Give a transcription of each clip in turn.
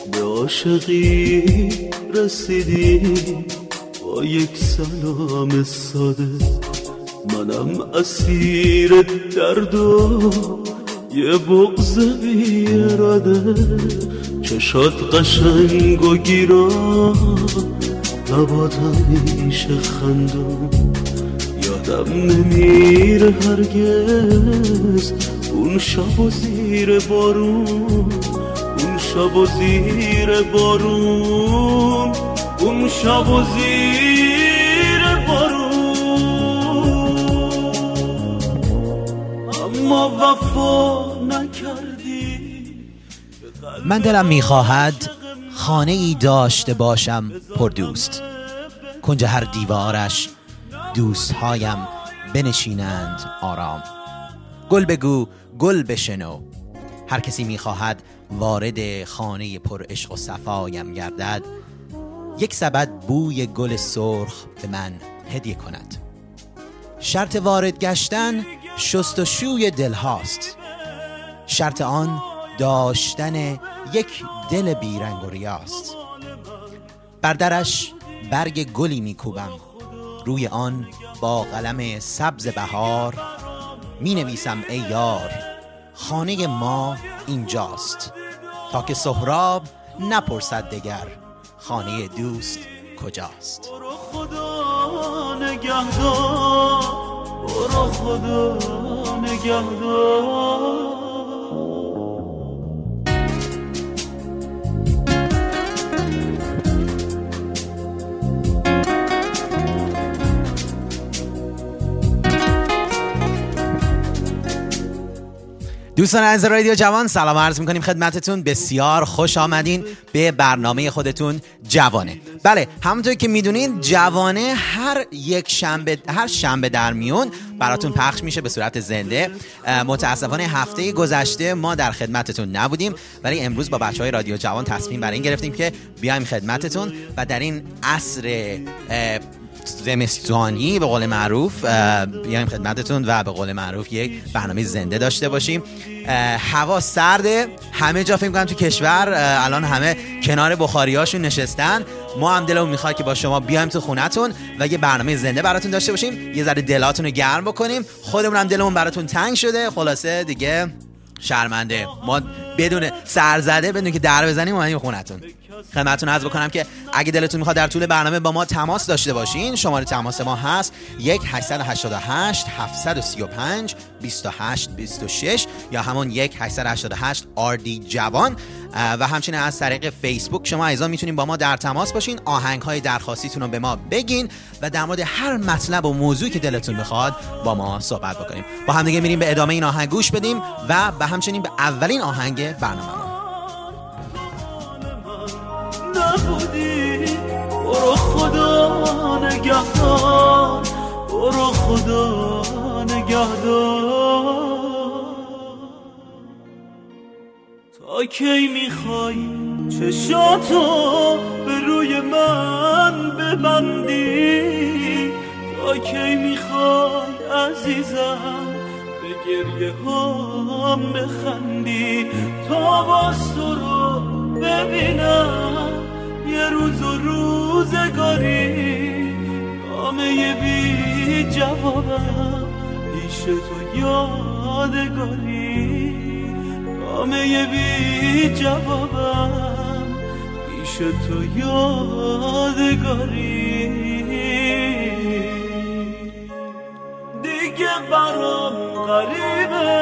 به عاشقی رسیدی با یک سلام ساده. منم اسیر درد و یه بغض بی اراده. چشات قشنگ و گیرا، لبات همیشه خندون. یادم نمیره هرگز اون شب و زیر بارون، اون شب و زیر بارون، اون شب و زیر بارون. اما وفا نکردی. من دلم میخواهد خانه ای داشته باشم پر دوست، کنج هر دیوارش دوستهایم بنشینند آرام. گل بگو گل بشنو، هر کسی میخواهد وارد خانه پر عشق و صفایم گردد، یک سبد بوی گل سرخ به من هدیه کند. شرط وارد گشتن شست و شوی دل هاست، شرط آن داشتن یک دل بیرنگ و ریاست. بر درش برگ گلی میکوبم، روی آن با قلم سبز بهار می نویسم ای یار خانه ما اینجاست، تا که سهراب نپرسد دگر خانه دوست کجاست. برو خدا نگهدار، برو خدا نگهدار. دوستان از رادیو جوان سلام عرض میکنیم خدمتتون. بسیار خوش آمدین به برنامه خودتون جوانه. بله، همونطور که میدونین جوانه هر شنبه در میون براتون پخش میشه به صورت زنده. متاسفانه هفته گذشته ما در خدمتتون نبودیم، ولی امروز با بچهای رادیو جوان تصمیم بر این گرفتیم که بیایم خدمتتون و در این عصر زمستانی به قول معروف بیایم خدمتتون و به قول معروف یک برنامه زنده داشته باشیم. هوا سرده، همه جا فکر کنم تو کشور الان همه کنار بخاریاشون نشستن. ما هم دلمون میخواد که با شما بیایم تو خونتون و یه برنامه زنده براتون داشته باشیم، یه ذره دلاتون رو گرم بکنیم. خودمون هم دلمون براتون تنگ شده، خلاصه دیگه شرمنده ما بدون سرزده بدون که در بزنیم اومدیم خونتون. خدمتتون عرض بکنم که اگه دلتون میخواد در طول برنامه با ما تماس داشته باشین، شماره تماس ما هست 1-888 735 2826 یا همون 1-888 RD جوان. و همچنین از طریق فیسبوک شما عزیزان میتونین با ما در تماس باشین، آهنگ‌های درخواستیتون رو به ما بگین و در مورد هر مطلب و موضوعی که دلتون میخواد با ما صحبت بکنیم. با هم دیگه میریم به ادامه این آهنگ گوش بدیم و به همچنین به اولین آهنگ برنامه. نبودی برو خدا نگهدار، برو خدا نگهدار. تا کی میخوای چشاتو به روی من ببندی؟ تا کی میخوای عزیزم به گریه هم بخندی؟ تا باز تو رو ببینم یه روز و روزگاری، نامه بی جوابم پیش تو یادگاری، نامه بی جوابم پیش تو یادگاری. دیگه برام غریبه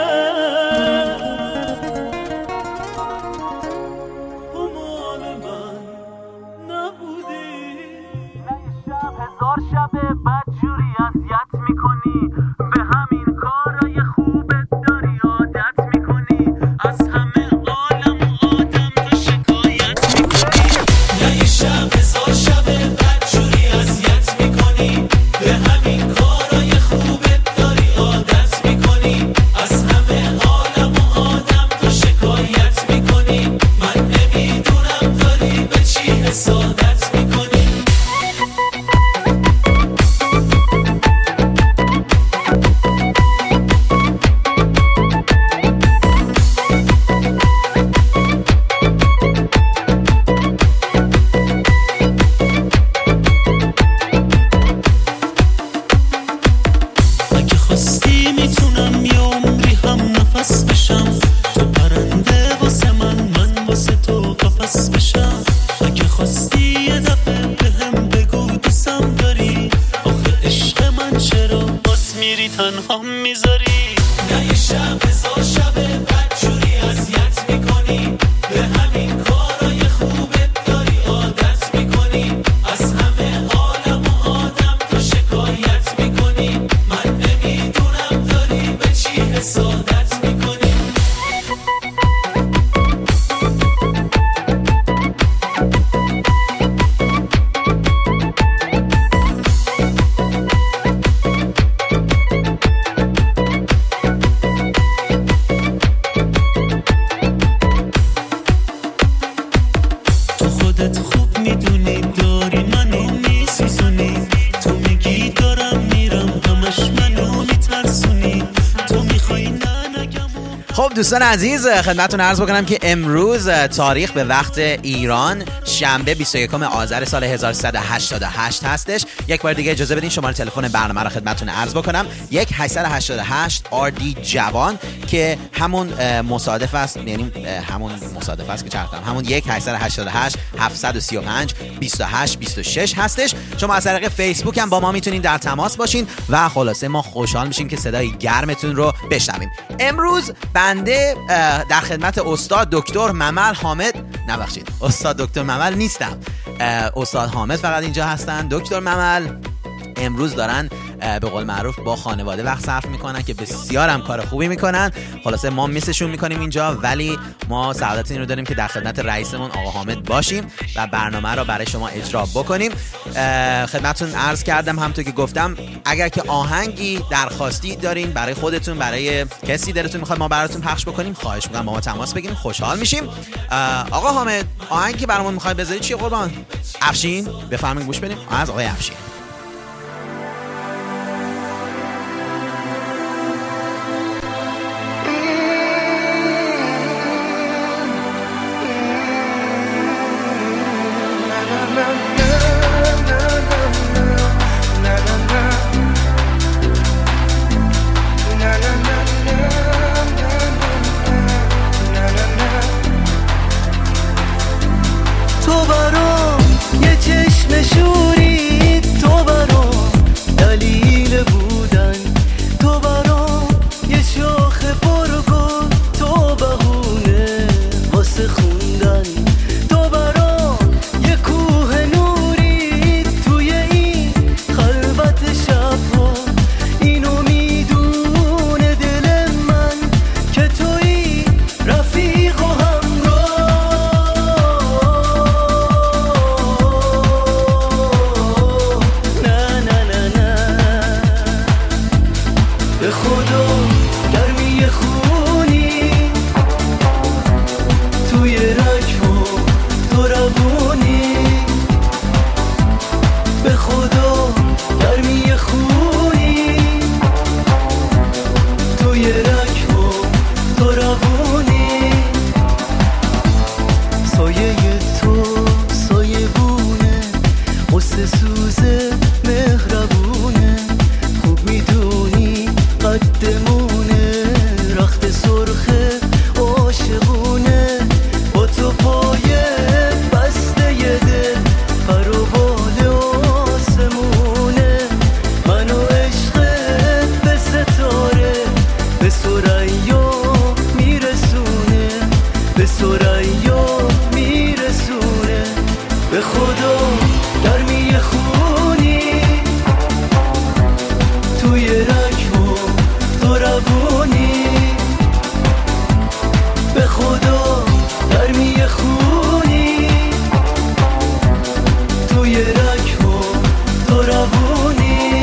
شب بدجوری اذیت میکنی، به همین کارای خوبت داری عادت میکنی، از همه عالم و آدم تو شکایت میکنی. نه یه شب هزار شب بدجوری اذیت میکنی، به همین کارای خوبت داری عادت میکنی، از همه عالم و آدم تو شکایت میکنی. من نمیدونم داری به چی حسادت میکنی. خاص بشم. اگه خواستی یه دفعه بهم بگو دوستم داری، آخه عشق من چرا باز میری تنها میذاری؟ نه یه شب هزار شبه بدجوری اذیت میکنی، به همین کارای خوبت داری عادت میکنی، از همه عالم و آدم تو شکایت میکنی، من نمیدونم داری به چی حسادت میکنی. خب دوستان عزیز، خدمتتون عرض بکنم که امروز تاریخ به وقت ایران شنبه 21 آذر سال 1388 هستش. یک بار دیگه اجازه بدین شماره تلفن برنامه رو خدمتتون عرض بکنم، 1888 RD جوان که همون مصادف است، یعنی همون مصادف است که چرخم، همون 1888 735 28 26 هستش. شما از طریق فیسبوک هم با ما میتونین در تماس باشین و خلاصه ما خوشحال میشیم که صدای گرمتون رو بشنویم. امروز بنده در خدمت استاد دکتر ممل حامد، نبخشید استاد دکتر ممل نیستم، استاد حامد فقط اینجا هستن. دکتر ممل امروز دارن به قول معروف با خانواده وقت صرف میکنن که بسیار هم کار خوبی میکنن. خلاصه ما میسشون میکنیم اینجا، ولی ما سعادت این رو داریم که در خدمت رئیسمون آقا حامد باشیم و برنامه رو برای شما اجرا بکنیم. خدمتتون عرض کردم همونطور که گفتم، اگر که آهنگی درخواستی دارین برای خودتون، برای کسی دلتون میخواد ما براتون پخش بکنیم، خواهش میکنم با ما تماس بگیرین، خوشحال میشیم. آقا حامد آهنگی برامون میخوای بذاری چیه قربان؟ افشین بفرمایید گوش بدیم از آقای افشین. تو برام یه چشم شوری، تو برام دلیل بودن، تو برام یه شاخ پرگل، تو بهونه واسه خوندن، تو برام یه کوه نوری توی این خلوت شبها، اینو میدونه دل من که توی رفیق و به خدا گرمی خونی توی رگ‌ها تو روونی، به خدا گرمی خونی توی رگ‌ها تو روونی، سایه تو سایه بونه قصه سوزه مهربونه، خوب میدونی قدمونه رخت سرخه عاشقونه، با تو پایه بسته یه دل پر و بال آسمونه، منو عشقت به ستاره به ثریا میرسونه، به ثریا میرسونه، به خدا گرمی خونی توی رگ‌ها تو روونی، به خدا گرمی خونی توی رگ‌ها تو روونی،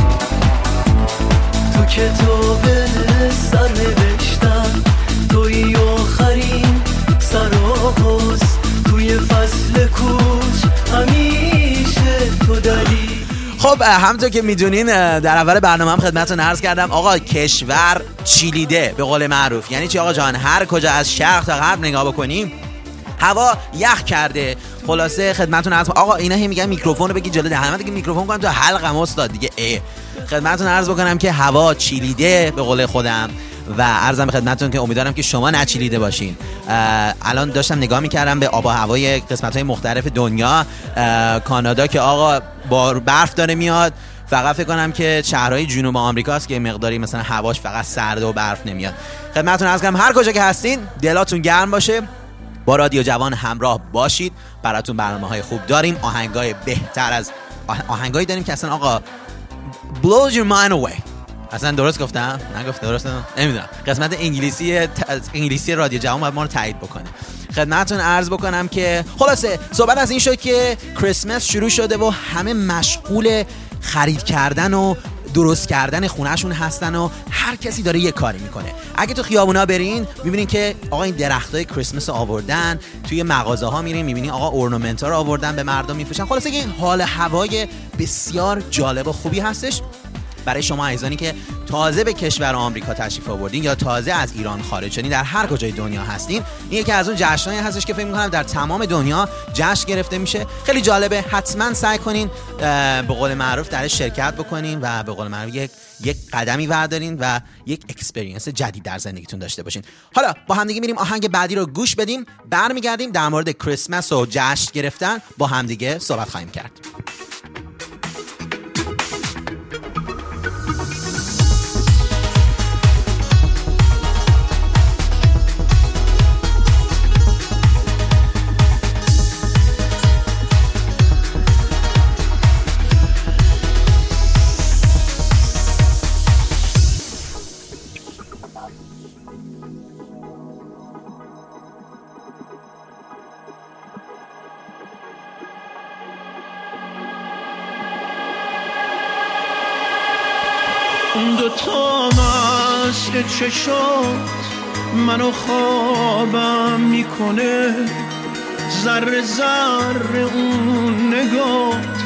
تو کتاب سر نوشتم توی آخرین سرآغاز، توی فصل کوچ همیشه تو دلیل. خب همونطور که میدونین در اول برنامه هم خدمتتون عرض کردم آقا کشور چیلیده به قول معروف. یعنی چی آقا جان؟ هر کجا از شرق تا غرب نگاه بکنیم هوا یخ کرده. خلاصه خدمتتون عرض آقا اینا هم میگن میکروفون رو بگی جلو دهنم، دیگه میکروفون کنم تو حلقم استاد دیگه. خدمتتون عرض بکنم که هوا چیلیده به قول خودم و عرضم به خدمتتون که امیدوارم که شما نچیلیده باشین. الان داشتم نگاه میکردم به آب و هوای قسمت‌های مختلف دنیا. کانادا که آقا با برف داره میاد، فقط فکر کنم که شهرهای جنوب آمریکاست که مقداری مثلا هواش فقط سرد و برف نمیاد. خدمتتون عرض کنم هر کجا که هستین دلاتون گرم باشه، با رادیو جوان همراه باشید. براتون برنامه‌های خوب داریم، آهنگای بهتر از آهنگایی داریم که اصلا آقا blows your mind away. اصلا درست گفتم؟ نگفتم درست؟ نمیدونم. قسمت انگلیسی رادیو جوان باید ما رو تایید بکنه. خدمتتون عرض بکنم که خلاصه صحبت از این شد که کریسمس شروع شده و همه مشغول خرید کردن و درست کردن خونهشون هستن و هر کسی داره یه کاری میکنه. اگه تو خیابونا برین میبینین که آقا این درختای کریسمس آوردن، توی مغازه ها میرین میبینین آقا اورنامنت ها رو آوردن به مردم میفروشن. خلاصه که حال هوای بسیار جالب و خوبی هستش برای شما عزیزانی که تازه به کشور آمریکا تشریف آوردین یا تازه از ایران خارج شدین، در هر کجای دنیا هستین. این یکی از اون جشنایی هستش که فکر می‌کنم در تمام دنیا جشن گرفته میشه. خیلی جالبه، حتما سعی کنین به قول معروف درش شرکت بکنین و به قول معروف یک قدمی بردارین و یک اکسپریانس جدید در زندگیتون داشته باشین. حالا با همدیگه میریم آهنگ بعدی رو گوش بدیم، برمیگردیم در مورد کریسمس و جشن گرفتن با همدیگه صحبت خواهیم کرد. دوتا مست چشات منو خوابم میکنه، ذره ذره اون نگات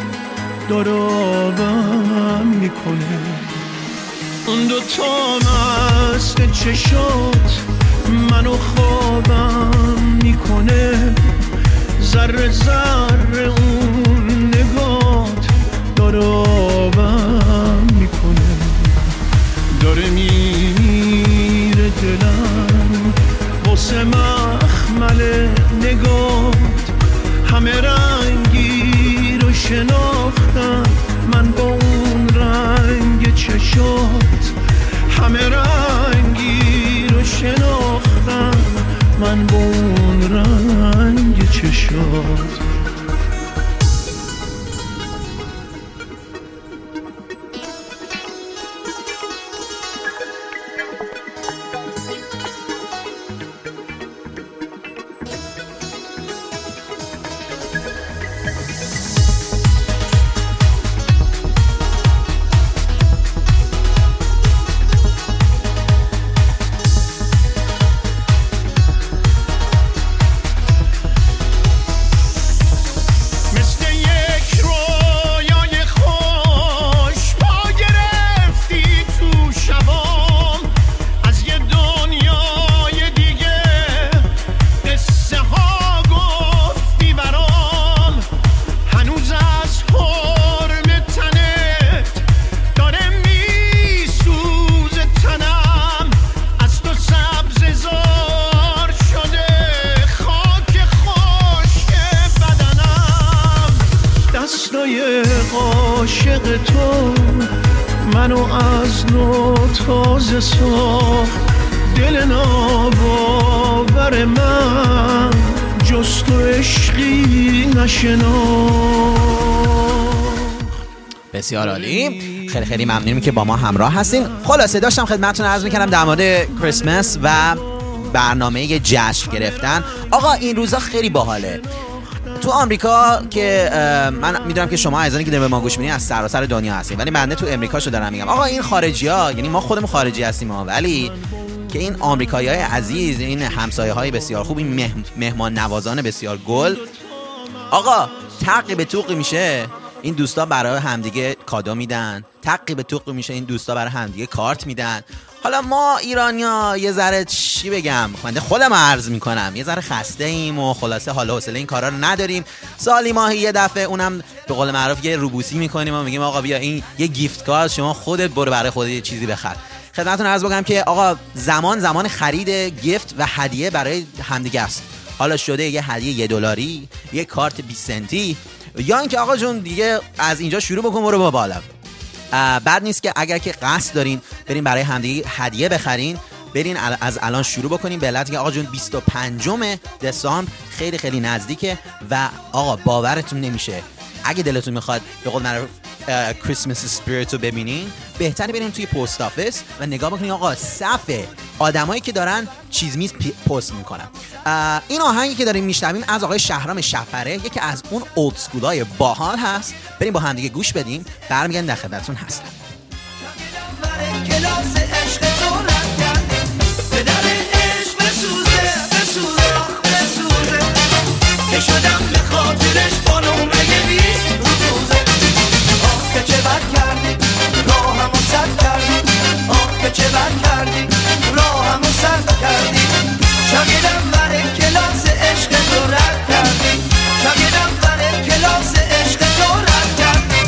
دارابم میکنه. اون دوتا مست چشات منو خوابم میکنه، ذره ذره اون نگات دارابم میکنه. داره میره دلم واسه مخمل نگات، همه رنگی رو شناختم من با اون رنگ چشات، همه رنگی رو شناختم من با اون رنگ چشات. عاشق تو منو از نو تازه ساخت، دل ناباور من جز تو عشقی نشناخت. بسیار عالی، خیلی خیلی ممنونیم که با ما همراه هستین. خلاصه داشتم خدمتتون عرض می‌کردم در مورد کریسمس و برنامه جشن گرفتن. آقا این روزا خیلی باحاله. تو آمریکا که من میدونم که شما عزیزانی که دارین به ما گوش میدین از سراسر دنیا هستین، ولی من تو امریکاشو دارم میگم. آقا این خارجی‌ها، یعنی ما خودمون خارجی هستیم ولی که این آمریکایی‌های عزیز، این همسایه‌های بسیار خوب، این مهمان نوازان بسیار گل، آقا تقی به توقی میشه این دوستا برای همدیگه کادو میدن، تقی به توقی میشه این دوستا برای همدیگه کارت میدن. حالا ما ایرانیا یه ذره چی بگم، خودم عرض میکنم یه ذره خسته ایم و خلاصه حالا حوصله این کارا رو نداریم. سالی ماهی یه دفعه اونم به قول معروف یه روبوسی میکنیم و میگیم آقا بیا این یه گیفت کارت، شما خودت برو برای خودت یه چیزی بخر. خدمتتون عرض بکنم که آقا زمان خرید گیفت و هدیه برای همدیگه است. حالا شده یه هدیه $1، یه کارت 20 سنتی، یا اینکه آقا جون دیگه از اینجا شروع بکن برو بالا. بد نیست که اگر که قصد دارین برین برای همدیگه هدیه بخرین، برین از الان شروع بکنین به علت که آقا جون 25 دسامبر خیلی خیلی نزدیکه و آقا باورتون نمیشه اگه دلتون میخواد به قول معروف کریسمس اسپریت رو ببینین، بهتره برین توی پست آفیس و نگاه بکنین آقا صف آدمایی که دارن چیز میز پست میکنن. این آهنگی که داریم میشنویم از آقای شهرام شفره، یکی از اون اولد اسکولای باحال هست. بریم با هم دیگه گوش بدیم، برمیگردیم در خدمتتون هستم. که شدم به خاطرش با نمره 20 روزه. آه که چه بد کردی راهمو سد کردی، آه که چه بد کردی راهمو سد کردی. شاگردم برای کلاس عشق تو رد کردی، شاگردم برای کلاس عشق تو رد کردی.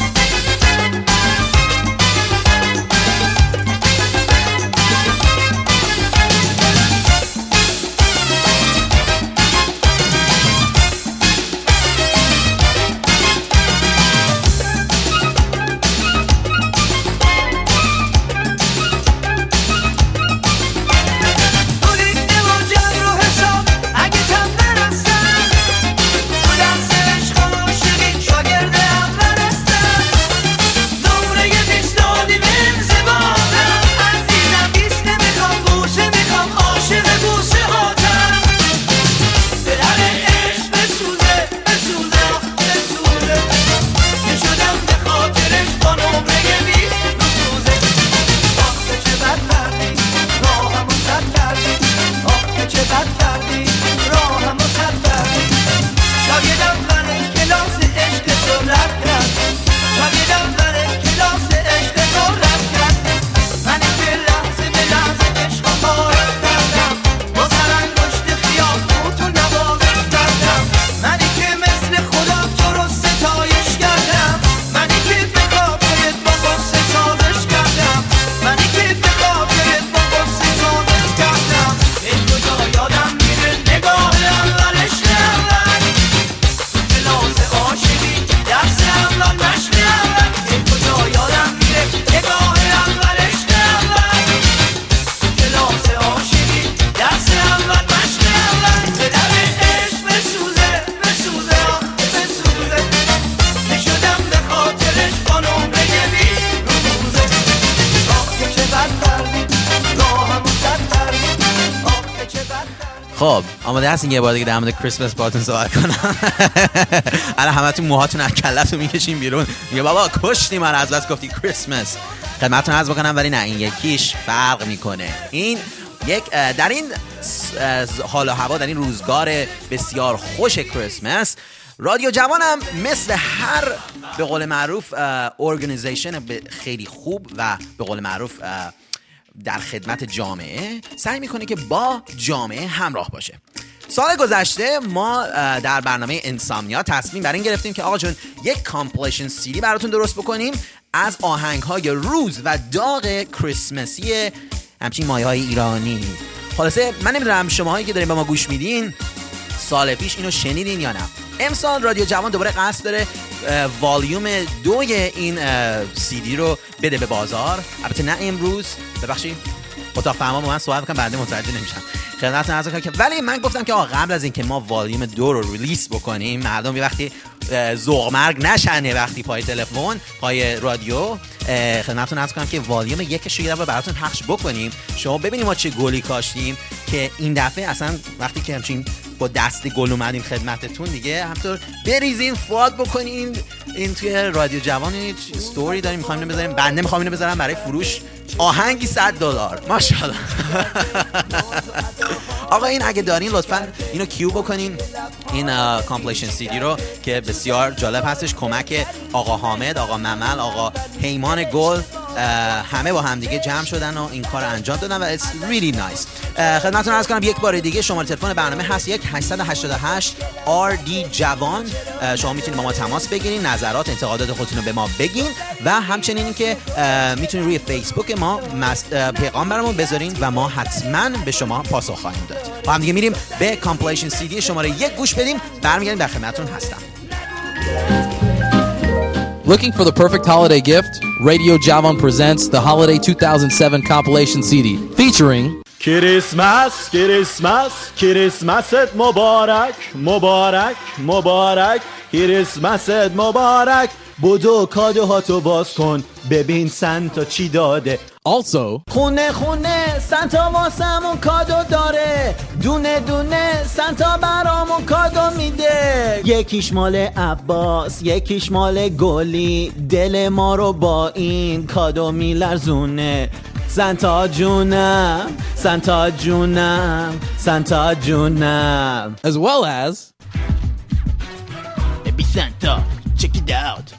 خب آماده هستین یه بار دیگه در مورد کریسمس باهاتون صحبت کنم؟ الان همتون موهاتون از کله‌تون میکشین بیرون، میگه بابا کشتی من از بس گفتی کریسمس. خدمتتون عرض بکنم ولی نه، این یکیش فرق میکنه. این یک در این حال و هوا، در این روزگار بسیار خوش کریسمس، رادیو جوانم مثل هر به قول معروف ارگانیزیشن خیلی خوب و به قول معروف در خدمت جامعه سعی میکنه که با جامعه همراه باشه. سال گذشته ما در برنامه انسامنیا تصمیم بر این گرفتیم که آقا جون یک کامپلیشن سیدی براتون درست بکنیم از آهنگ‌های روز و داغ کریسمسی همچین مایه‌های ایرانی. خلاصه من نمیدونم شماهایی که دارین با ما گوش میدین سال پیش اینو شنیدین یا نه. امسال رادیو جوان دوباره قصد داره والیوم 2 این سیدی رو بده به بازار. البته نه امروز، ببخشید اتاق فرمان با من صحبت می‌کنم بعد متوجه نمیشن. خدمتتون عرض کنم که ولی من گفتم که آقا قبل از اینکه ما والیوم 2 رو ریلیز بکنیم، مردم یه وقتی ذوق مرگ نشنه وقتی پای تلفن پای رادیو، خدمتتون عرض کنم که والیوم 1 رو یه دفعه براتون پخش بکنیم، شما ببینید ما چه گلی کاشتیم که این دفعه اصلا وقتی که همچین با دست گل اومدیم خدمتتون دیگه همطور بریزین فواد بکنین. این توی رادیو جوان استوری داریم می‌خوایم اینو بذاریم، بنده می‌خوام اینو بذارم برای فروش، آهنگی $100 ماشاءالله. آقا این اگه دارین لطفاً اینو کیو بکنین، این کامپلیشن سیدی رو که بسیار جالب هستش. کمک آقا حامد، آقا ممل، آقا پیمان گل همه با همدیگه جمع شدن و این کار انجام دادن و it's really nice. خدمتتون عرض کنم یک بار دیگه شماره تلفن برنامه هست 888 RD جوان. شما میتونید با ما تماس بگیرید، نظرات انتقادات خودتون رو به ما بگین و همچنین که میتونید روی فیسبوک ما پیغام برامون بذارین و ما حتما به شما پاسخ خواهیم داد. با هم دیگه میریم به کامپلیشن CD شماره 1 گوش بدیم، برمیگردیم در خدمتتون هستم. Looking for the perfect holiday gift? Radio Javon presents the Holiday 2007 compilation CD featuring کریسمس کریسمس کریسمست مبارک مبارک مبارک کریسمست مبارک. بدو کادوهاتو باز کن ببین سنتا چی داده. also خونه خونه سنتا واسمون کادو داره، دونه دونه سنتا برامون کادو میده. یکیش مال عباس یکیش مال گلی، دل ما رو با این کادو میلرزونه. سنتا جونم سنتا جونم سنتا جونم. as well as Baby Santa check it out.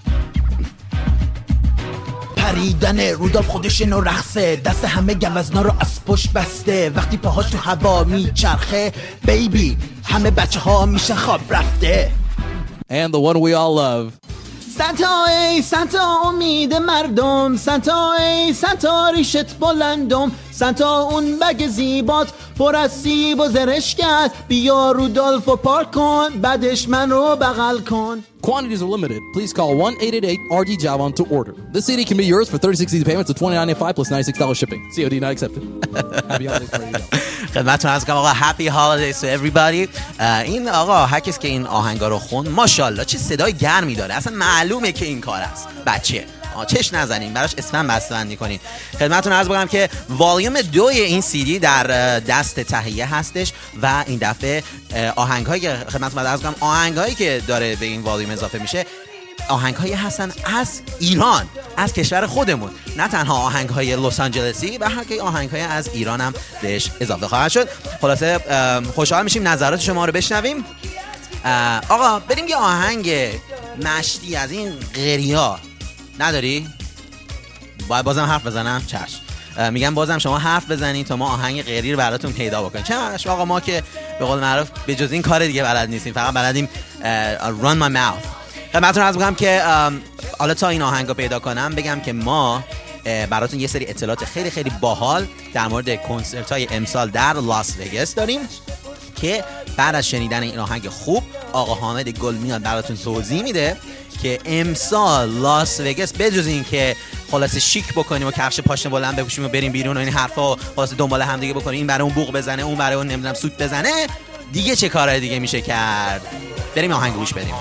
پریدن رودolf خودش نو رقصه، دست همه گوزنا رو از پشت بسته. وقتی پاهاش تو هوا میچرخه بیبی همه بچه ها میشن خواب رفته. and the one we all love سنتا ای سنتا امید مردم، سنتا ای سنتا ریشت بلندم، سنتا اون بگ زیبات پر از سیب و زرشکت. بیا رودolf و پارک کن بعدش من رو بغل کن. Quantities are limited. Please call 1-888-RD-JAVON to order. This CD can be yours for 36 easy payments of $29.95 plus $96 shipping. COD not accepted. Happy holidays for you. خدمتتون عرض کنم آقا happy holidays to everybody. این آقا هر کس که این آهنگا رو خوند ماشاءالله چه صدای گرمی داره، اصلا معلومه که این کار است. بچه چش نزنین، براش اسمم بسته‌بندی کنین. خدمتتون عرض بکنم که والیوم 2 این CD در دست تهیه هستش و این دفعه آهنگایی که خدمتتون عرض کنم آهنگایی که داره به این والیوم اضافه میشه آهنگایی هستن از ایران، از کشور خودمون، نه تنها آهنگهای لس آنجلسی و بلکه آهنگهای از ایران هم بهش اضافه خواهد شد. خلاصه خوشحال میشیم نظرات شما رو بشنویم. آقا بریم یه آهنگ مشتی از این غریا نداری؟ باید بازم حرف بزنم؟ چشم. میگم بازم شما حرف بزنید تا ما آهنگ غری رو براتون پیدا بکنیم. چشم آقا، ما که به قول معروف به جز این کار دیگه بلد نیستیم، فقط بلدیم run my mouth. خدمتتون عرض می‌کنم که حالا تا این آهنگو پیدا کنم بگم که ما براتون یه سری اطلاعات خیلی خیلی باحال در مورد کنسرت‌های امسال در لاس وگاس داریم که بعد از شنیدن این آهنگ خوب آقا حامد گل میاد براتون توضیح میده که امسال لاس وگاس بجز این که خلاصه شیک بکنیم و کفش پاشنه بلند بپوشیم و بریم بیرون و این حرفا خلاصه دنبال هم دیگه بکنیم، این برای اون بوق بزنه اون برای اون نمیدونم سوت بزنه، دیگه چه کارهای دیگه میشه کرد؟ بریم آهنگ گوش بدیم.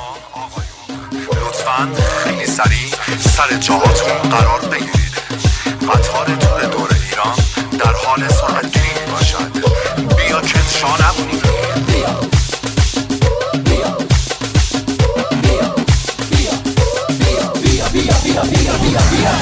لطفاً خیلی سریع سر جاهاتون قرار بگیرید. قطار تور دور ایران در حال سرعت گیری باشد. بیا کتشا نبونید. بیا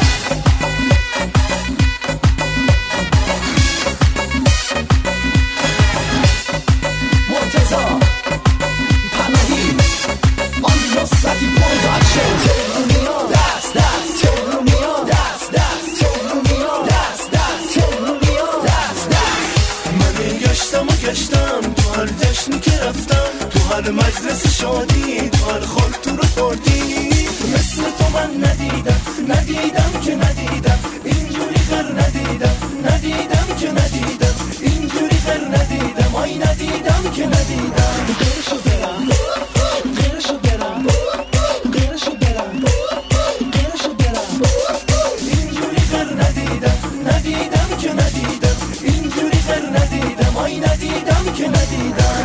مرتضی پناهی آن نصرتی پروداکشن تهرونیا دست دست تهرونیا دست دست تهرونیا دست دست تهرونیا دست دست. من گشتم تو هر جشنی که رفتم، تو هر مجلس شادی، تو هر خاک تو رو خوردی. مثل تو من ندیدم که ندیدم اینجوری غر ندیدم که ندیدم اینجوری غر ندیدم آی ندیدم که ندیدم. غیرشو برم اینجوری غر ندیدم که ندیدم اینجوری غر ندیدم آی ندیدم که ندیدم.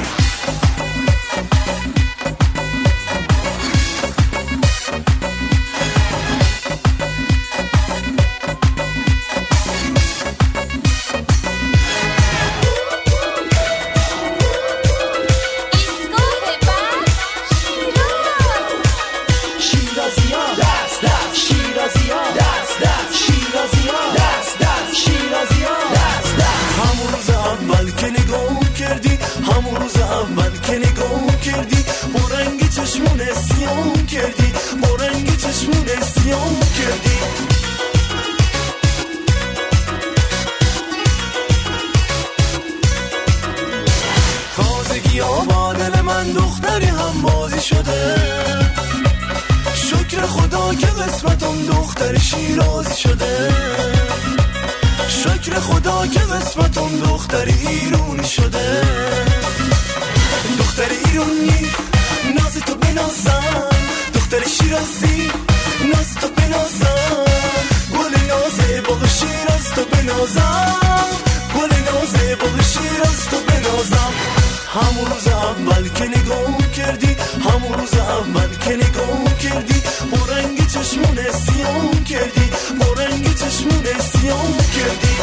شیرازی شده شکر خدا که قسمتم دختر شیرازی شده شکر خدا که قسمتم دختر ایرونی شده دختر ایرونی ناز تو بنازم دختر شیرازی ناز تو بنازم گل نازه باغ شیراز تو بنازم گل نازه باغ شیراز تو بنازم همون روز اول که نگاه کردی همون روز اول که نگاه کردی با رنگ چشمون سیاه کردی با رنگ چشمون سیاه کردی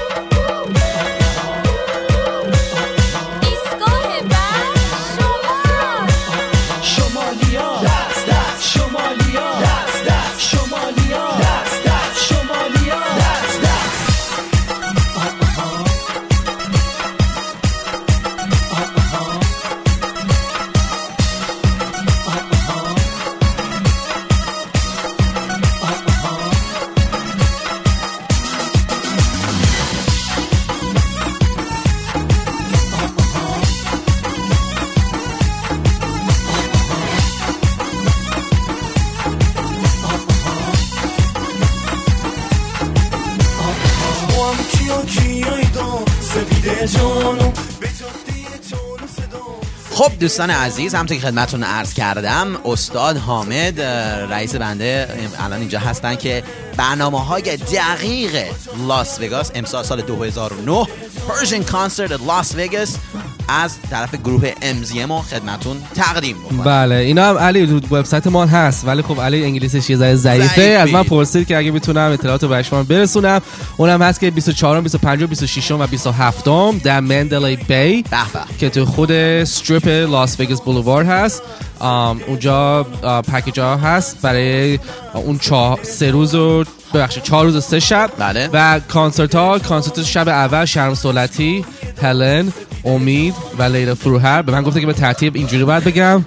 خب دوستان عزیز، همونطور که خدمتتون عرض کردم استاد حامد رئیس بنده الان اینجا هستن که برنامه‌های دقیق لاس وگاس امسال سال 2009 پرژن کانسرت لاس وگاس از طرف گروه MZM رو خدمتتون تقدیم می‌کنم. بله اینا هم علی تو وبسایت ما هست، ولی خب علی انگلیسیش یه ذره ضعیفه. از من پرسید که اگه میتونم اطلاعاتو به شما برسونم. اونم هست که 24 25 26 و 27 در مندلی بی که تو خود استریپ لاس وگاس بولوارد هست. اونجا پکیج ها هست برای اون 3 روز و ببخشید 4 روز و 3 شب. بله. و کانسرت شب اول شرم سولتی، هلن، امید و لیلا فروهر. به من گفته که به ترتیب اینجوری باید بگم.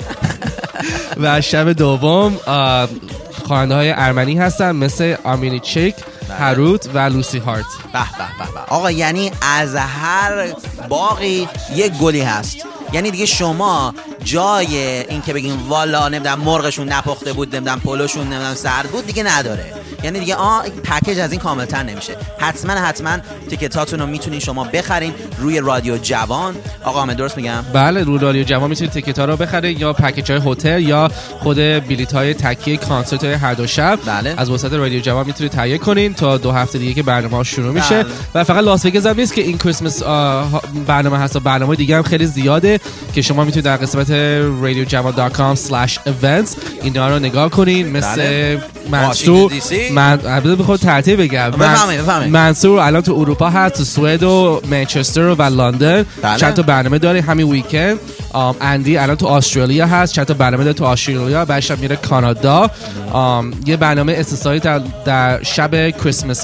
و شب دوم خواننده های ارمنی هستن مثل آرمینی چیک، هروت و لوسی هارت. به به به آقا، یعنی از هر باقی یک گلی هست. یعنی دیگه شما جای این که بگین والا نمیدونم مرغشون نپخته بود، نمیدونم پلوشون نمیدونم سرد بود دیگه نداره. یعنی دیگه پکیج از این کاملتر نمیشه. حتما تیکتاتون رو میتونین شما بخرین روی رادیو جوان. آقا حامد درست میگم؟ بله، روی رادیو جوان میتونید تیکتا رو بخرید یا پکیج های هتل یا خود بلیط های تکیه کانسرت های هر دو شب. بله. از وسط رادیو جوان میتونید تهیه کنین تا 2 هفته دیگه که برنامه‌ها شروع میشه. و فقط لاس وگاس هم نیست که این کریسمس برنامه هست، برنامه‌های دیگه هم خیلی زیاده که شما میتونید در قسمت radiojavan.com/events اینا رو نگاه کنین. مثل منصور، من بخوام ترتیب بگم، منصور الان تو اروپا هست، تو سوئد و منچستر و لندن. چند تا برنامه داره همین ویکند. اندی الان تو استرالیا هست، چند تا برنامه داره تو استرالیا، بعدش میره کانادا. یه برنامه استثنایی در شب کریسمس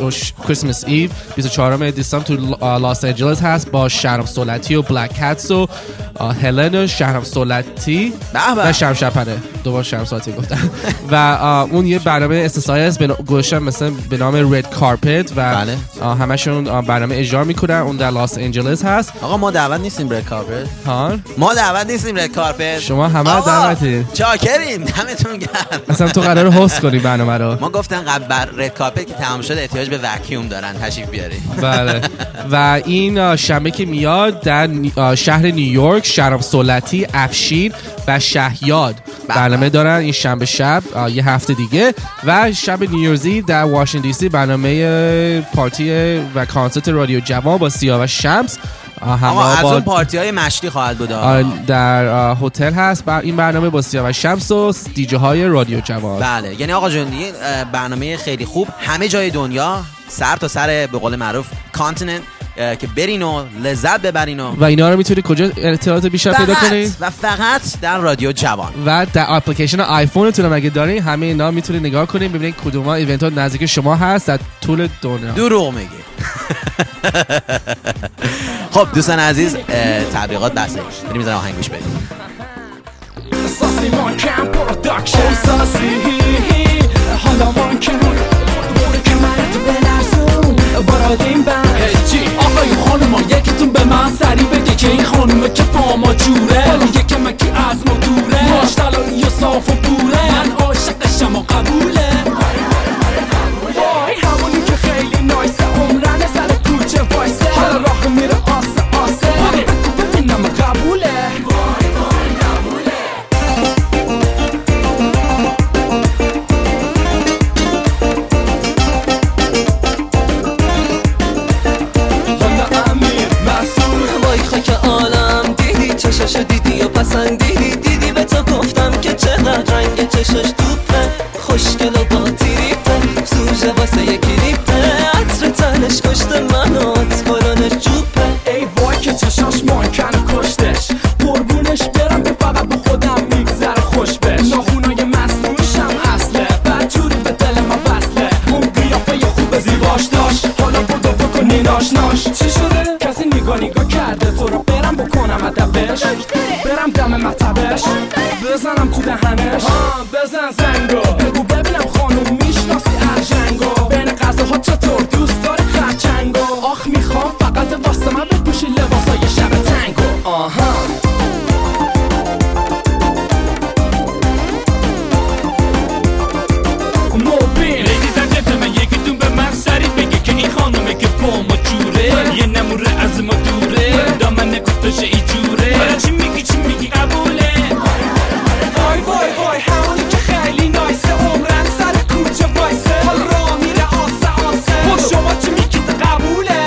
ایو 24 دسامبر تو لاس آنجلس هست با شهرام سولتی و بلک کاتس و هلن و شهرام سولتی و شهرام شپنه. دوباره شهرام سولتی گفتم. و اون یه برنامه استثنایی است گوشم مثلا به نام رد کارپت و همشون برنامه اجرا میکنن. اون در لاس آنجلس هست. آقا ما دعوت نیستیم رد کارپت. ما دعوت نیستیم رد کارپت. شما همه دعوتین. چاکریم، دمتون گرم. اصلا تو قراره هست کنی برنامه رو. ما گفتن قبل بر رد کارپت که تمام شده احتیاج به وکیوم دارن، تشریف بیارید. بله. و این شنبه که میاد در شهر نیویورک شهرام سولتی، افشین و شهیاد برنامه دارن این شنبه شب یه هفته دیگه. و شب نیویورزی در واشنگتن دی سی برنامه پارتی و کانسرت رادیو جوان با سیاوش شمس. از اون پارتی های مشتی خواهد بود در هتل هست. این برنامه با سیاوش شمس و دیجی های رادیو جوان. بله، یعنی آقا جون برنامه خیلی خوب، همه جای دنیا، سر تا سر به قول معروف کانتیننت که برین و لذت ببرین. و اینا رو میتونید کجا اطلاعات بیشتر پیدا کنید؟ و فقط در رادیو جوان و در اپلیکیشن آیفونتون هم اگه دارین همه اینا میتونید نگاه کنید ببینید کدوم ایونت ها نزدیک شما هست در طول دنیا. دروغ میگی. خب دوستان عزیز، تبلیغات بسه، بریم میذارم آهنگ گوش بدیم. ساسی مان کم پروداکشن ساسی حالا مان کم بوده که من تو بلرزون بارادیم بند هجی آقای خانوما یکیتون به من سری بگه که این خانومه که پا ما جوره حالا یکم که از ما دوره ما دوره من عاشقشم و قبوله وای همونی که خیلی نایسه عمرن سر کوچه وایسه حالا راه میره آسه بگو ببینم قبوله چشش دیدی یا پسندیدی دیدی به تو گفتم که چقدر رنگ چشش توپه خوشگل و با تیریپه سوژه واسه یه کلیپه عطر تنش کشت منو اتبارانش جوپه ای وای که چشاش مانکن کشتش قربونش برم که فقط به خودم میگذره خوش بش ناخونای مصنوعشم اصله بدجوری به دل ما وصله اون قیافه خوب زیباش داشت حالا بودو بکنی ناش چی شده؟ کسی نگاه کرده تو رو برم بکنم ادبش برم دم مطبش بزنم تو دهنش بزن زنگو بگو ببینم خانوم میشناسی ارجنگو بین غذاها چطور دوست داری خرچنگو آخ میخوام فقط واسه من بپوشی لباسای شب تنگو آها موبین لیدیز اند جنتلمن یکیتون به من سری بگه که این خانومه که با ما جوره یه نموره از ما دوره دامن کتش ایجوره چی میگی قبوله وای همونی که خیلی نایسه عمرن سر کوچه وایسه حال راه میره آسه شما چی میگید قبوله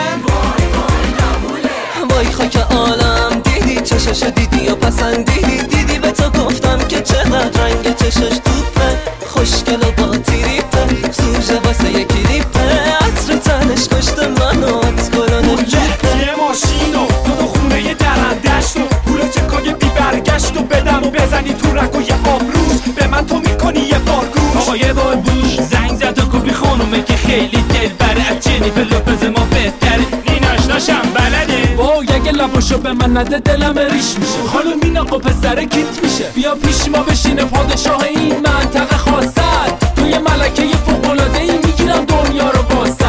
وای خاک عالم دیدی چشش دیدی یا پسندیدی به تو گفتم که چقدر رنگ چشش توپه خوشگل و با تیریپه سوژه واسه یه کلیپه عطر تنش کشت منو اتگلانش جوپه یه ماشینو دو خونه یه درندشت و پول چکای بی برگشت و بدم و بزنی تو رک و یه آبروز به من تو میکنی یه بار گوش آقا یه بار بوش زنگ زد و گفتی خانومه که خیلی دل بره از جنیفر لوپز ما بهتره نیناشناشم بلده وای اگه لباشو به من نده دلم ریش میشه خانوم این آقا پسر کیت میشه بیا پیش ما بشینه پادشاه این منطقه خواستد تو یه ملکه یه فوق‌العاده‌ای میگیرم دنیا رو باسد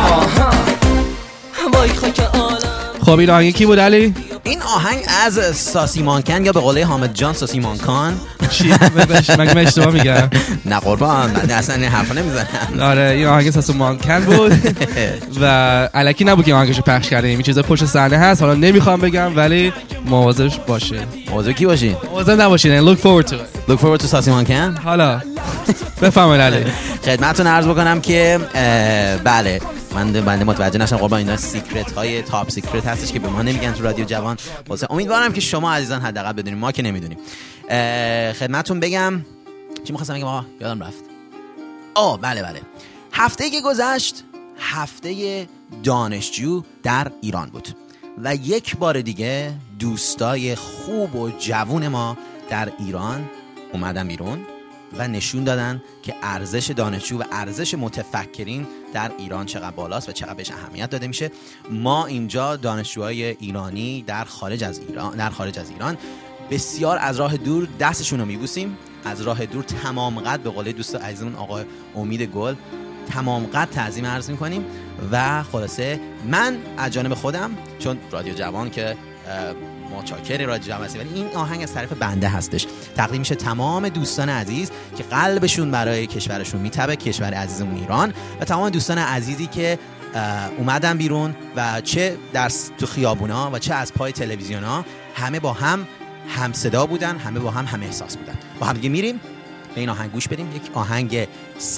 وای خاک عالم خب این آهنگ کی بود علی؟ این آهنگ از ساسی مانکن یا به قوله حامد جان ساسی مانکان چی؟ مگه من اشتباه میگم؟ نه قربان من اصلا این حرفا نمیزنم. آره این آهنگ ساسی مانکن بود و الکی نبود که آهنگشو پخش کردیم این چیزا پشت صحنه هست حالا نمیخوام بگم ولی مواظب باشین. مواظب کی باشین؟ مواظب نباشین. Look forward to it. Look forward to ساسی مانکن. حالا بفهمید علی خدمتتون عرض بکنم که بله بنده متوجه نشم قربان اینا سیکرت های تاپ سیکرت هستش که به ما نمیگن تو رادیو جوان واسه امیدوارم که شما عزیزان حداقل بدونید ما که نمیدونیم. خدمتتون بگم چی می‌خواستم بگم آقا یادم رفت. بله هفته‌ای که گذشت هفته دانشجو در ایران بود و یک بار دیگه دوستای خوب و جوون ما در ایران اومدن بیرون و نشون دادن که ارزش دانشجو و ارزش متفکرین در ایران چقدر بالاست و چقدر بهش اهمیت داده میشه. ما اینجا دانشجوهای ایرانی در خارج از ایران بسیار از راه دور دستشون رو میبوسیم، از راه دور تمام قد به قول دوست عزیزمون آقا امید گل تمام قد تعظیم عرض میکنیم و خلاصه من از جانب خودم چون رادیو جوان که متشکر رادیو جوان هستی ولی این آهنگ از طرف بنده هستش تقدیم میشه تمام دوستان عزیز که قلبشون برای کشورشون میتبه، کشور عزیزمون ایران و تمام دوستان عزیزی که اومدن بیرون و چه تو خیابونا و چه از پای تلویزیونا همه با هم صدا بودن، همه با هم احساس بودن. با هم دیگه میریم به این آهنگ گوش بدیم. یک آهنگ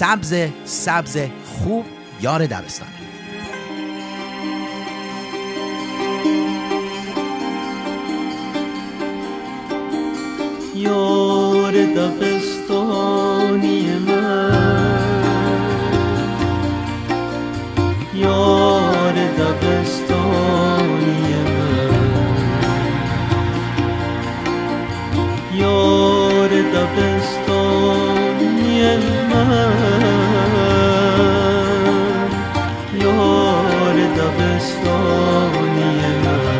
سبز خوب یار دبستان. یار دبستانی من، یار دبستانی من، یار دبستانی من، یار دبستانی من.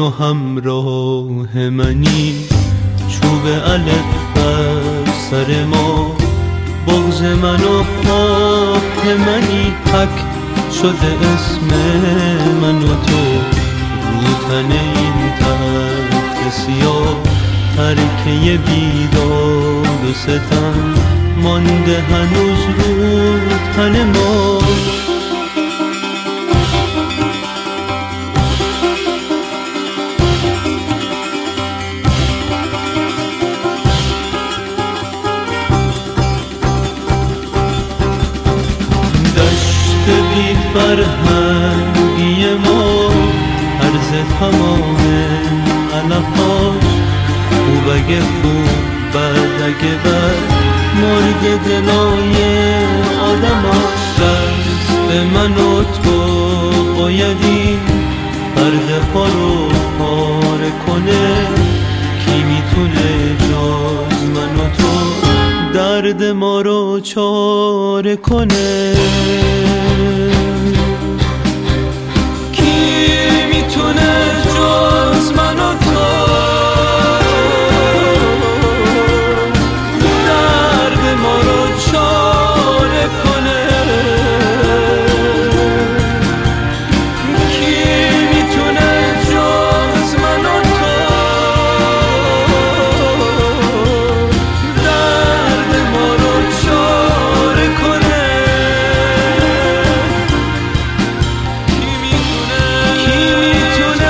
تو همراه منی، چوب الف بر سر ما، بغض من و آه منی، حک شده اسم من و تو رو تن این تخت سیاه، ترکه بیداد و ستم مانده هنوز رو تن ما. فرهنگی ما عرض تمام علفاش، خوب اگه خوب بد اگه بد، مرگ دلای آدم هاش. دست من و تو باید این پرده ها رو پاره کنه، کی میتونه جز من و تو درد ما رو چاره کنه؟ جز من و تو درد ما رو چاره کنه؟ کی میتونه جز من و تو درد ما رو چاره کنه؟ کی میتونه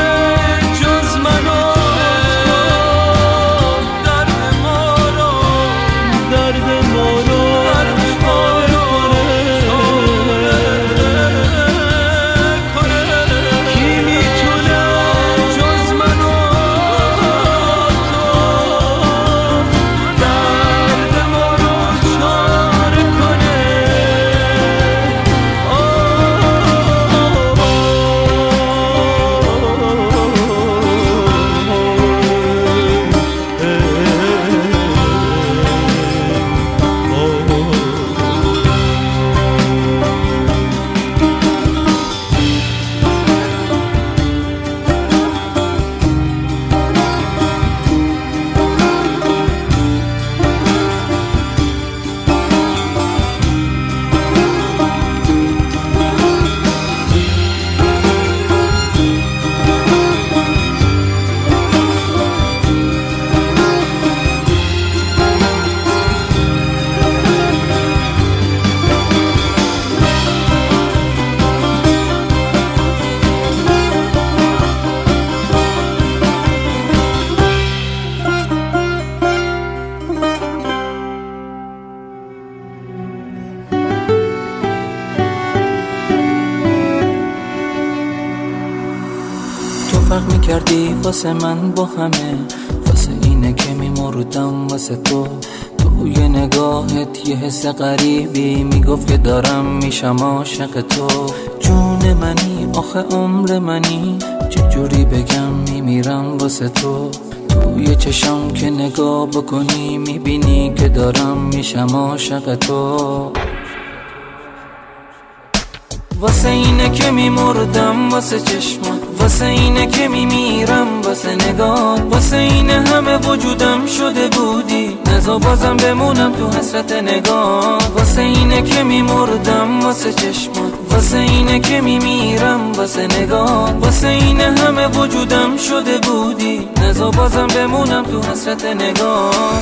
فرق میکردی واسه من با همه، واسه اینه که میمردم واسه تو. توی نگاهت یه حس غریبی میگفت که دارم میشم عاشق تو. جون منی آخه عمر منی، چجوری بگم میمیرم واسه تو. توی چشم که نگاه بکنی میبینی که دارم میشم عاشق تو. واسه اینه که میمردم واسه چشمات، واسه اینه که میمیرم واسه نگات، واسه اینه همه وجودم شده بودی، نزا بازم بمونم تو حسرت نگات. واسه اینه که میمردم واسه چشمات، واسه اینه که میمیرم واسه نگات، واسه اینه همه وجودم شده بودی، نزا بازم بمونم تو حسرت نگات.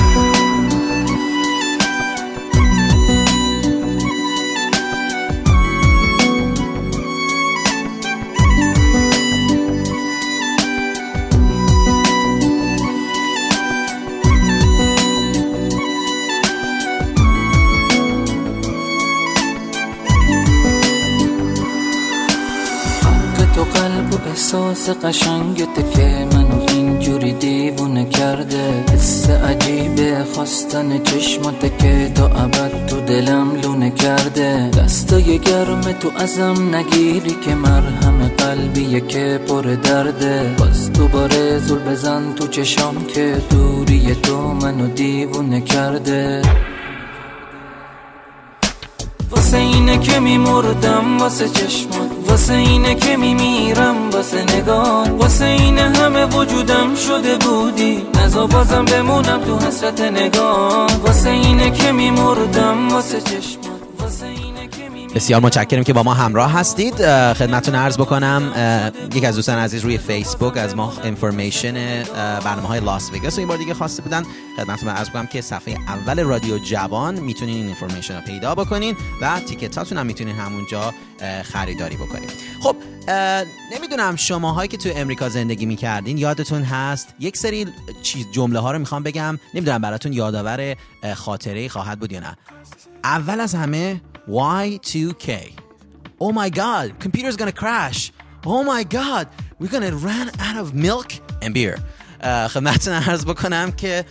تو قلب و احساس قشنگته که منو اینجوری دیوونه کرده. حس عجیبه خواستن چشماته که تا ابد تو دلم لونه کرده. دستای گرم تو ازم نگیری که مرهم قلبیه که پر درده. باز دوباره زل بزن تو چشام که دوری تو منو دیوونه کرده. واسه اینه که میمردم واسه چشمان، واسه اینه که میمیرم واسه نگاه، واسه اینه همه وجودم شده بودی نزا بازم بمونم تو حسرت نگاه، واسه اینه که میمردم واسه چشمان، واسه اینه که بسیار متشکرم که با ما همراه هستید. خدمتتون عرض بکنم یک از دوستان عزیز روی فیسبوک از ما اینفورمیشن برنامه‌های لاس وگاس رو این بار دیگه خواسته بودن. خدمتتون عرض کنم که صفحه اول رادیو جوان میتونین این اینفورمیشن رو پیدا بکنین و تیکتاتون هم میتونین همونجا خریداری بکنین. خب نمیدونم شماهایی که تو امریکا زندگی میکردین یادتون هست یک سری جمله ها رو میخوام بگم، نمیدونم براتون یادآور خاطره خواهد بود یا نه. اول از همه Y2K. Oh my god, computer's gonna crash. Oh my god, we're gonna run out of milk and beer. خدمتتون عرض بکنم که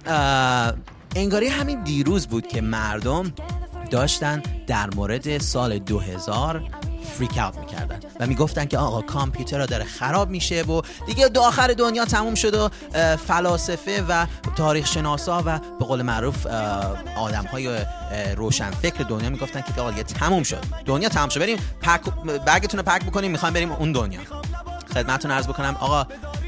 انگاری همین دیروز بود که مردم داشتن در مورد سال 2000 فریک اوت میکردن و میگفتن که آقا کامپیوترها داره خراب میشه و دیگه دو آخر دنیا تموم شد و فلاسفه و تاریخ شناسا و به قول معروف آدم‌های روشن فکر دنیا میگفتن که آقا دیگه تموم شد، دنیا تموم شد، بریم بگتون رو پک بکنیم میخوایم بریم اون دنیا. خدمتتون عرض بکنم آقا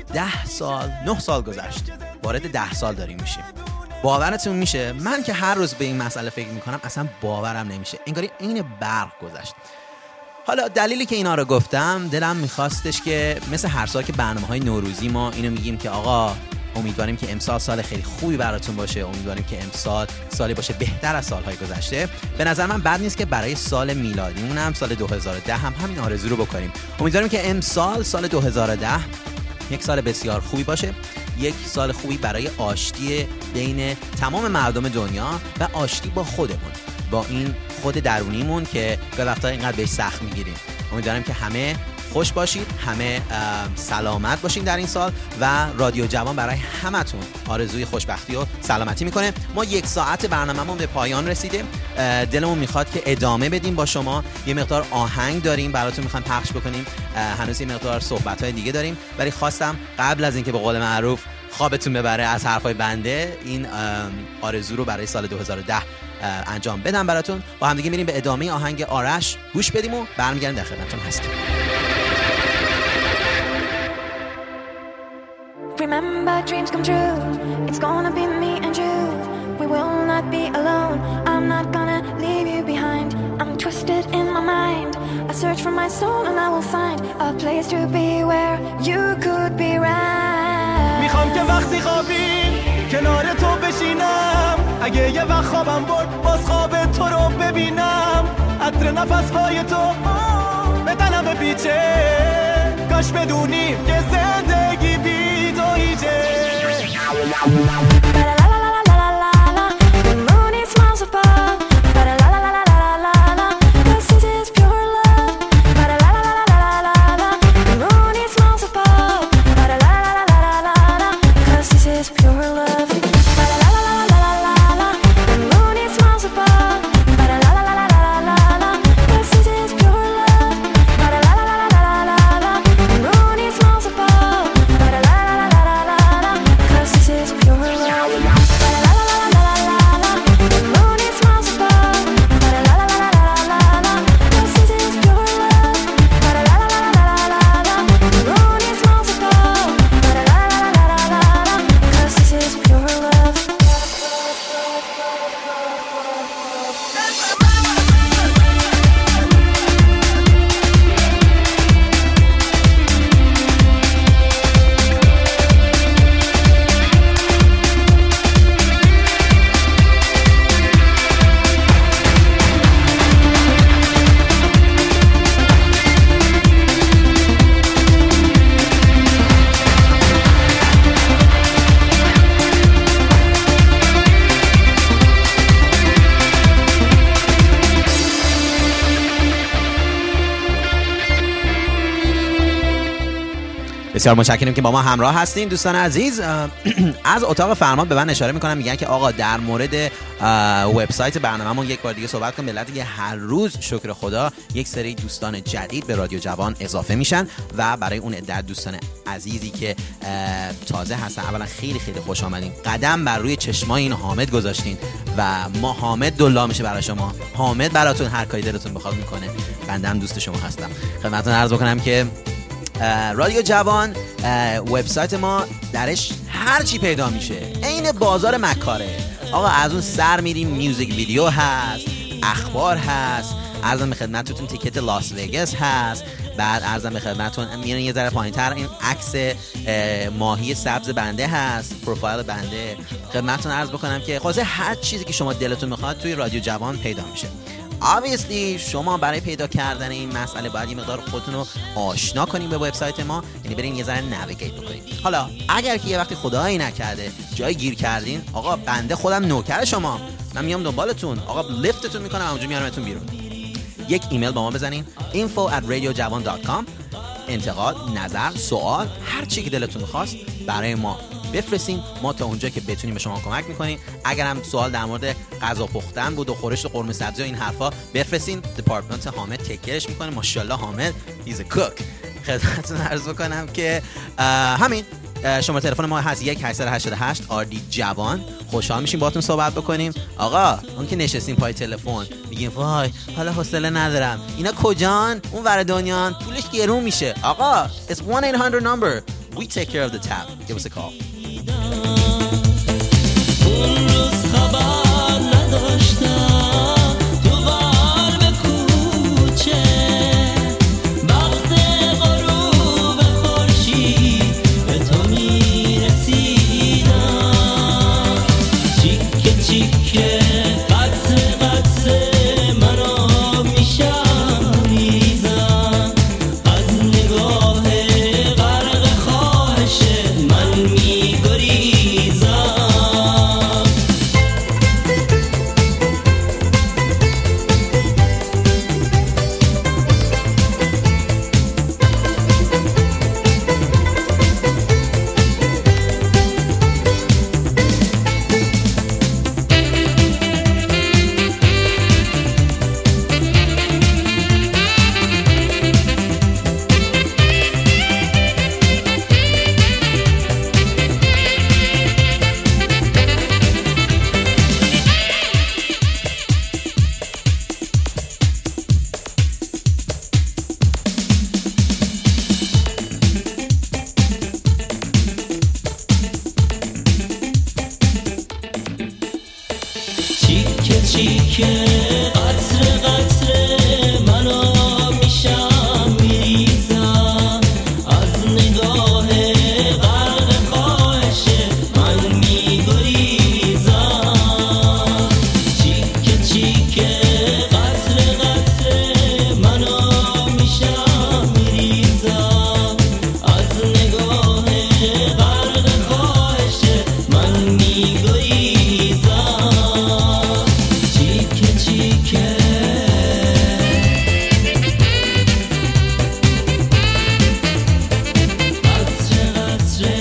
9 سال گذشت، وارد 10 سال داریم میشیم. باورتون میشه من که هر روز به این مسئله فکر میکنم اصلا باورم نمیشه، انگاری این برق گذشت. حالا دلیلی که اینا رو گفتم دلم میخواستش که مثل هر سال که برنامه‌های نوروزی ما اینو میگیم که آقا امیدواریم که امسال سال خیلی خوبی براتون باشه، امیدواریم که امسال سالی باشه بهتر از سالهای گذشته. به نظر من بد نیست که برای سال میلادیمون هم سال 2010 هم همین آرزو رو بکنیم. امیدواریم که امسال سال 2010 یک سال بسیار خوبی باشه، یک سال خوبی برای آشتی بین تمام مردم دنیا و آشتی با خودمون، با این خود درونیمون که به وقتا اینقدر بهش سخت میگیریم. امیدوارم که همه خوش باشید، همه سلامت باشین در این سال و رادیو جوان برای همتون آرزوی خوشبختی و سلامتی میکنه. ما 1 ساعت برنامه‌مون به پایان رسیده، دلمون میخواد که ادامه بدیم با شما. یه مقدار آهنگ داریم براتون میخوام پخش بکنیم، هنوز یه مقدار صحبت‌های دیگه داریم، ولی خواستم قبل از اینکه به قول معروف خوابتون ببره از حرفای بنده این آرزو رو برای سال 2010 انجام بدم براتون. با هم دیگه میریم به ادامه آهنگ آرش گوش بدیم و برمیگردیم در خدمتتون هستیم. Remember, dreams come true. It's gonna be me and you. We will not be alone. I'm not gonna leave you behind. I'm twisted in my mind. I search for my soul and I will find a place to be where you could be right. میخوام که وقتی خوابیم کنار تو بشینم، اگه یه وقت خوابم برد باز خواب تو رو ببینم، عطر نفسهای تو به تنم بپیچه، کاش بدونی که زندگی بی تو هیچه. بسیار متشکرم که با ما همراه هستین دوستان عزیز. از اتاق فرمان به من اشاره میکنم، میگن که آقا در مورد وبسایت برنامه‌مون یک بار دیگه صحبت کن. ملت دیگه هر روز شکر خدا یک سری دوستان جدید به رادیو جوان اضافه میشن و برای اون عده دوستان عزیزی که تازه هستن، اولا خیلی خیلی خوش آمدین. قدم بر روی چشمای این حامد گذاشتین و ما حامد دلا میشه برای شما. حامد براتون هر کاری دلتون بخواد میکنه. بنده هم دوست شما هستم. خدمتتون عرض بکنم که رادیو جوان وبسایت ما درش هر چی پیدا میشه، عین بازار مکاره آقا. از اون سر میریم میوزیک ویدیو هست، اخبار هست، عرضم به خدمتتون تیکت لاس وگاس هست، بعد عرضم به خدمتتون میرین یه ذره پایین‌تر این عکس ماهی سبز بنده هست، پروفایل بنده. خدمتتون عرض بکنم که خلاصه هر چیزی که شما دلتون میخواد توی رادیو جوان پیدا میشه. obviously شما برای پیدا کردن این مسئله باید یه مقدار خودتون رو آشنا کنین به وبسایت ما، یعنی برین یه ذره نویگیت بکنین. حالا اگر که یه وقتی خدایی نکرده جای گیر کردین، آقا بنده خودم نوکر شما، من میام دنبالتون، آقا لفتتون میکنم، اونجا میارمتون بیرون. یک ایمیل با ما بزنین info@radiojavan.com. انتقاد، نظر، سوال، هر چی که دلتون خواست برای ما بفرستین. ما تا اونجا که بتونیم به شما کمک میکنیم. اگر هم سوال در مورد غذا پختن بود و خورش قرمه سبزی و این حرفا بفرستین، دپارتمنت حامد تکیرش میکنه. ماشاءالله حامد he's a cook. خدمتتون عرض بکنم که همین شماره تلفن ما هست 1888 RD جوان. خوشحال میشیم باهاتون صحبت بکنیم. آقا اون که نشستین پای تلفن میگین وای حالا حوصله ندارم، اینا کجان؟ اون ور دنیان، پولش گرون میشه. آقا it's 1-800 number. We take care of the tab. Give us a call. اون روز خبر نداشتم تو غرب کوچه، وقت غروب خورشید به تو میرسیدم، چیکه چیکه قطره قطره منو میشم ریزم، از نگاه غرق خواهش من میگریزم. چیکه چیکه قطره قطره منو میشم میریزم، از نگاه غرق خواهش من میگریزم، چیکه چیکه قطره قطره منو میشم میریزم، از نگاه غرق خواهش من میگریزم. چیکه چیکه قطره قطره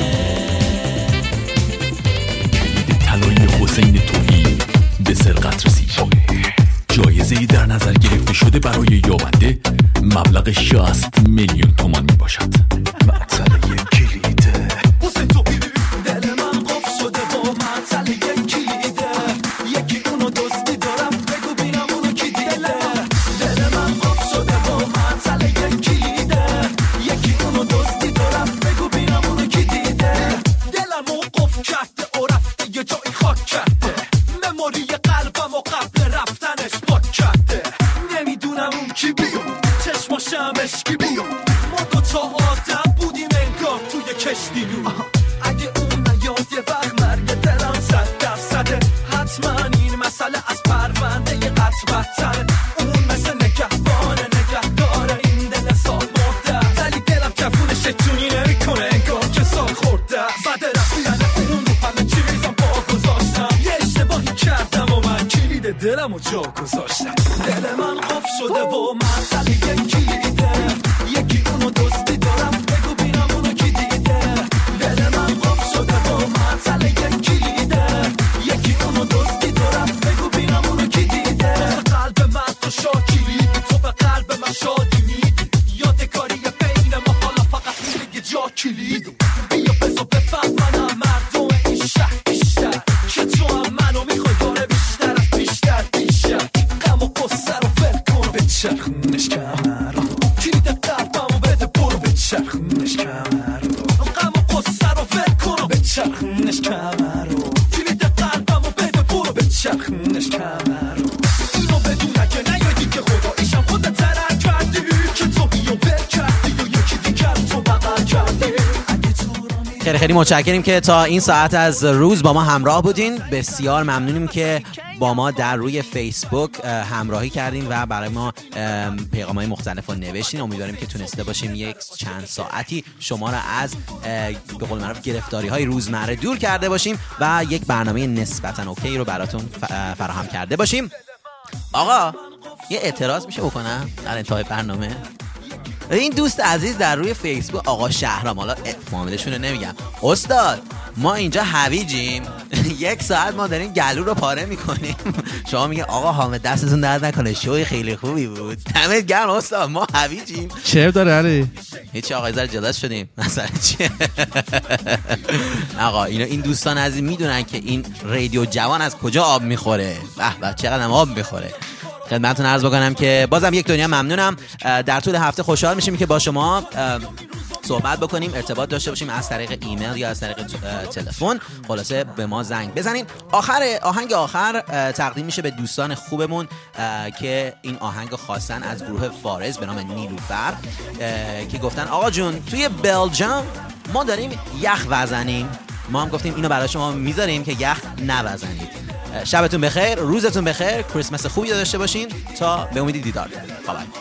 طلای حسین تویی به سرقت رسید. جایزه‌ای در نظر گرفته شده برای یابنده مبلغ 60 میلیون تومان می باشد. معطل یک کلیده حسین تویی دل من قفل شده با معطل یک کلیده، یکی اونو دزدی دارم بگو بینم اونو کی دیده. دل من قفل شده با معطل یک کلیده، یکی اونو دزدی دارم بگو بینم اونو کی دیده. دلمو قفل کرده و رفته یه جایی خاک کرده، مموری قلبم و قبل رفتنش پاک کرده. نمیدونم اون کی بیاد چشماشم اشکی بیاد، ما دوتا آدم بودیم انگار توی کشتی نور. اگه اون نیاد یه وقت مرگ دلم 100%، حتما این مسئله از پرونده یه قطع بدتره. اون مثل نگهبانه نگهداره این دل سال مرده، ولی دلم جفونش جونی نمیکنه انگار که سال خورده. بعد رفتن اون رو همه چیزم با گذاشتم، یه اشتباهی کردم و من کلید دلم رو جا گذاشتم. دل من قفل شده و معطل یک کلیده، یکی اونو دزدی دارم بگو بینم اونو خیلی متشکریم که تا این ساعت از روز با ما همراه بودین. بسیار ممنونیم که با ما در روی فیسبوک همراهی کردین و برای ما پیغام‌های مختلف رو نوشتین. امیدواریم که تونسته باشیم یک چند ساعتی شما را از به قول معروف گرفتاری‌های روزمره دور کرده باشیم و یک برنامه نسبتاً اوکی رو براتون فراهم کرده باشیم. آقا یه اعتراض میشه بکنم در انتهای برنامه؟ این دوست عزیز در روی فیسبوک آقا شهرام، حالا فامیلشون رو نمیگم، استاد ما اینجا هویجیم 1 ساعت ما داریم گلو رو پاره میکنیم شما میگه آقا حامد دستتون درد نکنه شوی خیلی خوبی بود دمت گرم استاد ما هویجیم. چه داره علی؟ هیچ آقا زار جلس شدیم مثلا چیه آقا این دوستان عزیز میدونن که این رادیو جوان از کجا آب میخوره. به چقدر آب میخوره. خدمتتون عرض بکنم که بازم یک دنیا ممنونم. در طول هفته خوشحال میشیم که با شما صحبت بکنیم، ارتباط داشته باشیم از طریق ایمیل یا از طریق تلفن. خلاصه به ما زنگ بزنیم. آهنگ آخر تقدیم میشه به دوستان خوبمون که این آهنگ خواستن از گروه فارز به نام نیلوفر که گفتن آقا جون توی بلژیم ما داریم یخ وزنیم، ما هم گفتیم اینو برای شما میذاریم که یخ نوزنید. شبتون بخیر، روزتون بخیر، کریسمس خوبی داشته باشین تا به امید دیدار. بای بای.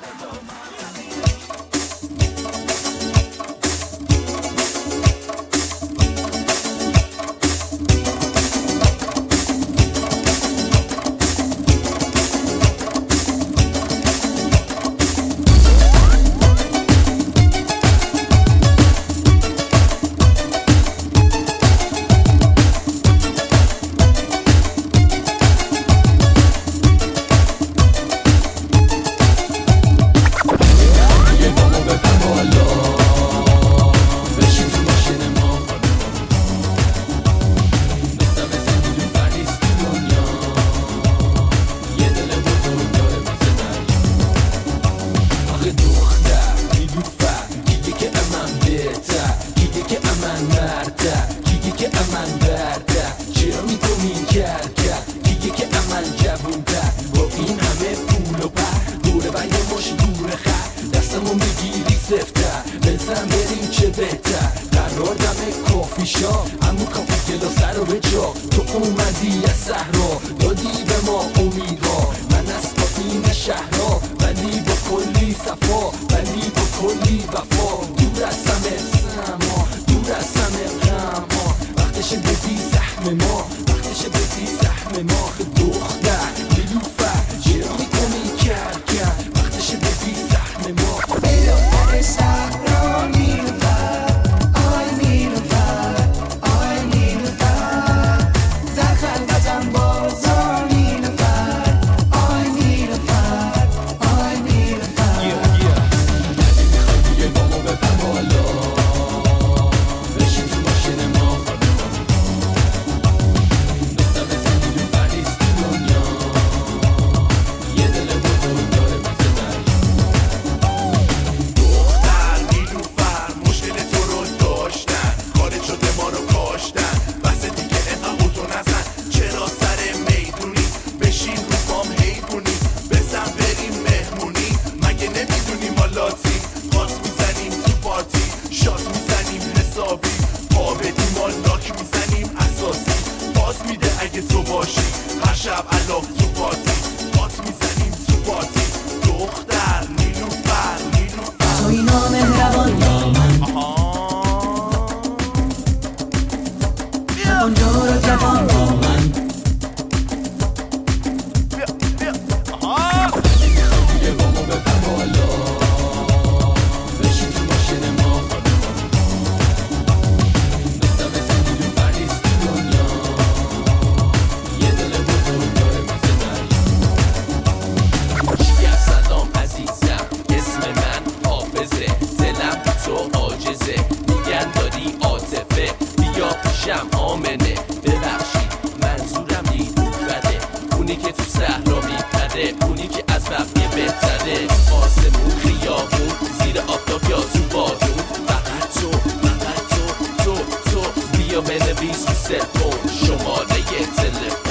اونی که از بقیه بهتره، آسمون خیابون زیر آفتاب یا تو بارون، فقط تو بیا بنویس رو سلفون شماره تلفن.